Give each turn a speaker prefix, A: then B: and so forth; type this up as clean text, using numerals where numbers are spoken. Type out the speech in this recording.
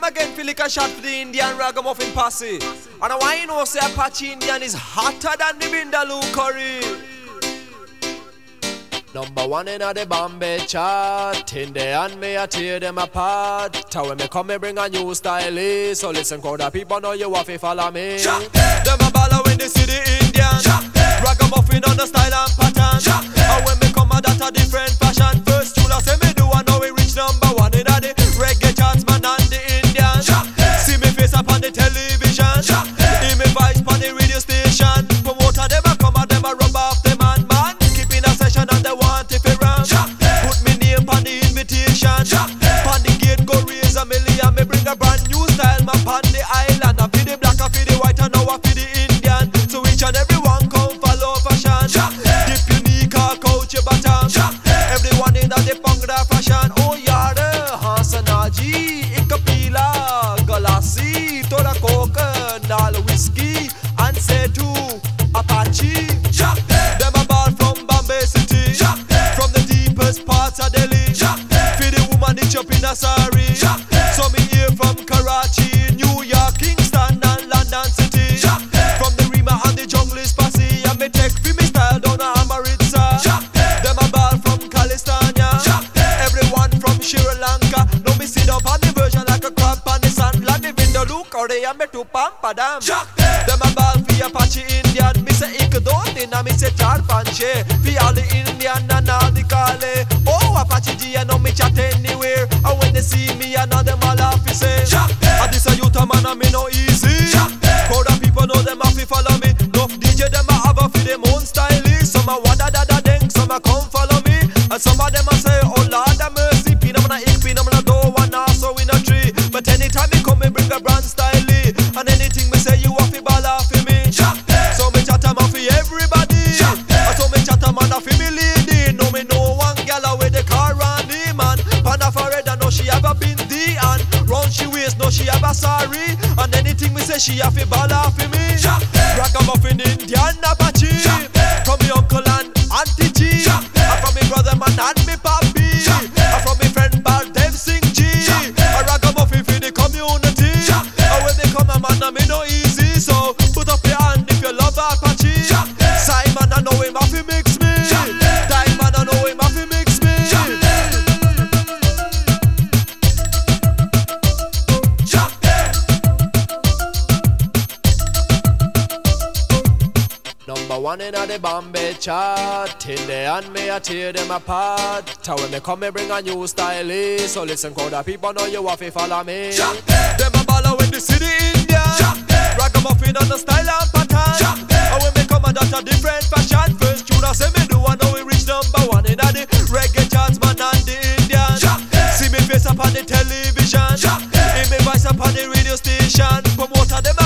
A: again, feel like a shot for the Indian ragamuffin posse. And I want you know say Apache Indian is hotter than the Vindaloo curry. Number one in the Bombay chart. In the hand me I tear them apart. Tell when me come me bring a new style. So listen crowd of people know you have to follow me. Them a baller when they see the Indian. Ragamuffin on the style and pattern. And when me come a that a different fashion. First tune I say me do I know we reach number one in the reggae charts man and the Indian. See me face up on the television. Hear me voice on the radio station. Promoter them a come and them a rub off the man. Keeping a session and they want it for round. Put me name on the invitation. Pon the gate go raise a million. Me bring a brand new style man pon the island. I feel the black, I feel the white, and now I feel the Indian. So each and everyone come follow fashion. Dip unique or culture bottom. Everyone in the Bhangra fashion. Oh yada, Hasanaji, Ikapila, Galassi, Tora Coca, Nal whiskey, and say to Apache. Them a ball from Bombay City, from the deepest parts of Delhi. For the woman itch up in a sari. So me here from Karachi, New York, Kingston and London City. From the Rima and the jungle is passy. And me take for me style down a Amaritsa. Them a ball from Kalistania. Everyone from Sri Lanka. Now me sit up on the version like a crab on the sand. Like the Vindaloo curry and me to Pampadam. Them a ball for Apache Indian. Me say Ikadot and me say Charpanche. For all the Indian and all the Kale. Oh Apache G and know me chat anywhere. And when they see me I know them all have to say. And this a youth man and me no easy. Crowd of people know them have to follow me. Enough DJ them a have a for them own style. Some a wada da da deng, some a come follow me. And some of them a say oh Lord have mercy. Pinam na ik, pinam na do, one also in a tree. But anytime me come me bring a brand style. And anything me say you have to ball off for me. So me chat am for everybody. And so me chat am for me lady. No me no one gal with the car on the man. Panda forehead and know she have a binti. And round she waist know she have a sari. And anything me say she have to ball off for me. Ragamuffin Indian Apache. From me uncle and auntie G. And from me brother man and me papi. And from me friend Baldev Singh G. A ragamuffin for the community. And when they come a man and me no easy. So put up your hand if you love Apache. Simon I know him have to mix me. Diamond I know him have to mix me. Number one in the Bombay chart. In the hand me I tear them apart. Tell when me come me bring a new style. So listen crowd of people know you have to follow me. Them a baller when they see the Indian. Ragamuffin on the style and pattern. And when me come and that a different fashion. First tune I say me do I know we reach number one in the reggae charts man and the Indian. See me face up on the television. Hear me voice up on the radio station. Promoter them